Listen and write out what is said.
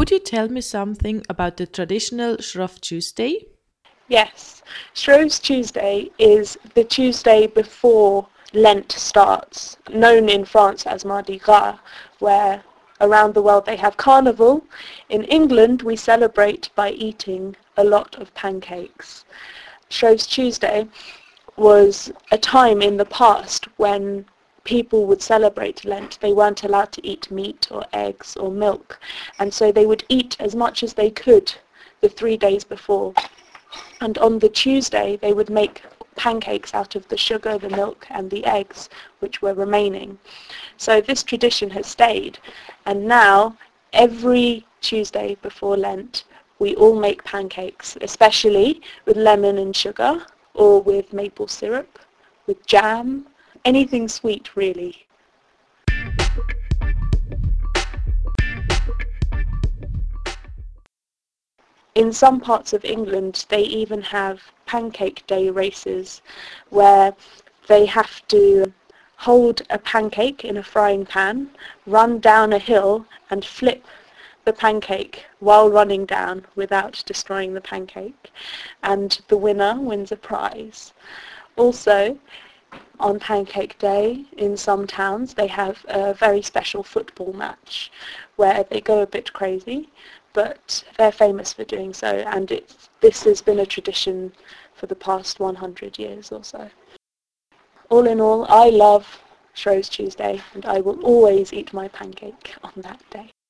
Could you tell me something about the traditional Shrove Tuesday? Yes, Shrove Tuesday is the Tuesday before Lent starts, known in France as Mardi Gras, where around the world they have carnival. In England we celebrate by eating a lot of pancakes. Shrove Tuesday was a time in the past when people would celebrate Lent. They weren't allowed to eat meat or eggs or milk, and so they would eat as much as they could the 3 days before. And on the Tuesday they would make pancakes out of the sugar, the milk and the eggs which were remaining. So this tradition has stayed, and now every Tuesday before Lent we all make pancakes, especially with lemon and sugar or with maple syrup, with jam, anything sweet really. In some parts of England they even have pancake day races where they have to hold a pancake in a frying pan, run down a hill and flip the pancake while running down without destroying the pancake, and the winner wins a prize. Also, on Pancake Day in some towns they have a very special football match where they go a bit crazy, but they're famous for doing so, and this has been a tradition for the past 100 years or so. All in all, I love Shrove Tuesday and I will always eat my pancake on that day.